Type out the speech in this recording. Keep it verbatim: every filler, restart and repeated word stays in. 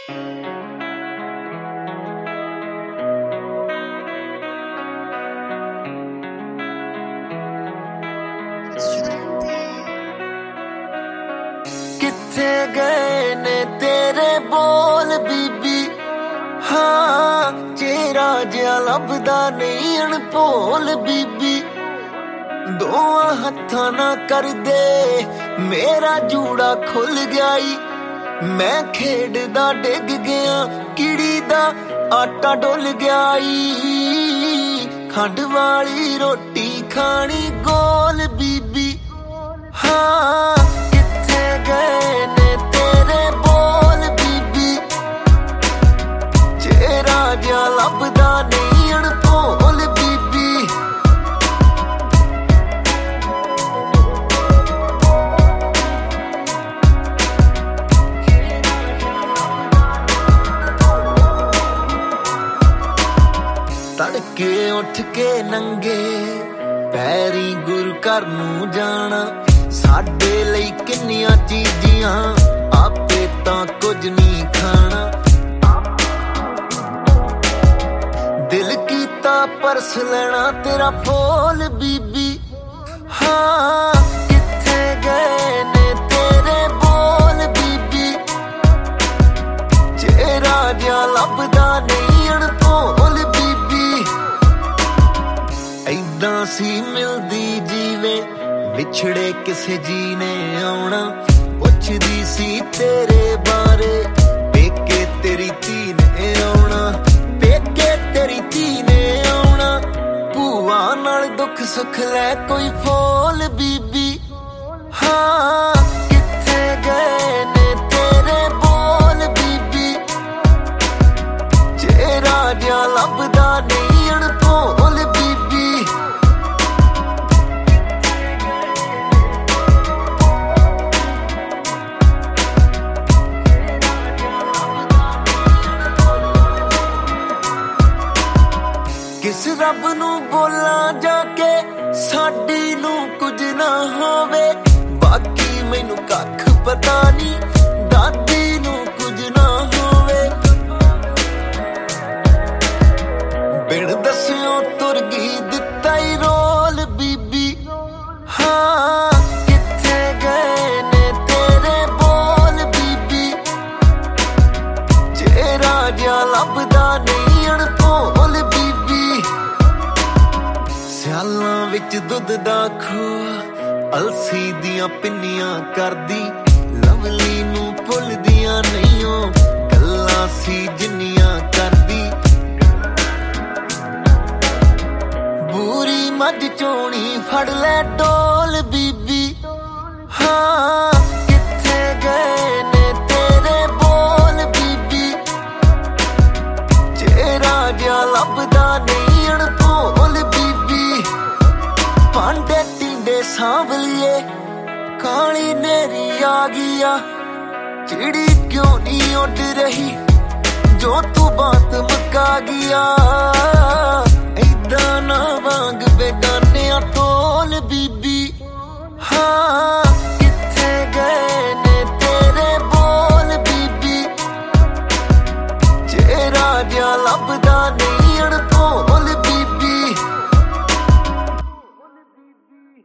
किथे गए ने तेरे बोल बीबी, हाँ चेहरा जिहा लभदा नहीं अणभोल बीबी। दोवां हत्थां ना कर दे मेरा जूड़ा खुल गयाई, मैं खेडदा डिग गया किड़ी दा आटा डुल गयाई। खंड वाली रोटी खानी गोल बीबी, हाँ किथे गए ने तेरे बोल बीबी। चेहरा जिहा लभदा नहीं अणभोल बीबी। तड़के उठ के नंगे पैरी गुरु घर नूं जाना, साडे लई किन्नियां चीजियां आपे तां कुछ नहीं खाना। दिल कीता परस लेना तेरा फूल बीबी, हाँ किथे गए ने तेरे बोल बीबी। चेहरा जिहा लभदा नहीं अणभोल बीबी। ऐदां सी मिलदी जीवे विछड़े किसे जी ने आउणा, पुछदी सी तेरे बारे पेके तेरी धी ने आउणा, पेके तेरी धी ने आउणा। भूआ नाल दुख सुख लै कोई फोल बीबी, हाँ किथे गए ने तेरे बोल बीबी। चेहरा जिहा लभदा नहीं अणभोल बीबी। किस रब नूं बोलां जाके साडी नूं कुछ ना होवे, बाकी मैनू कख पता नहीं दादी नूं कुछ ना होवे। बिन दस्सियों तुर गई दित्ता ही रोल बीबी, हाँ किथे गए ने तेरे बोल बीबी। चेहरा जिहा लभदा नहीं अणभोल बीबी। सियालां विच दुध दा खूह अलसी दियां पिन्नियां करदी, लवली नूं भुलदियां नहीं ओ गल्लां सी जिन्नियां करदी। बूरी मझ चोणी फड़ लै डोल बीबी, हाँ किथे गए ने तेरे बोल बीबी। चेहरा जिहा लभदा नहीं अणभोल बीबी। भांडे टींडे सांभ लिये काली नेरी आ गया, चिड़ी क्यों नहीं उड़ रही जो तू बात मुका गया। ऐदां ना वांग बेगाने टोल बीबी।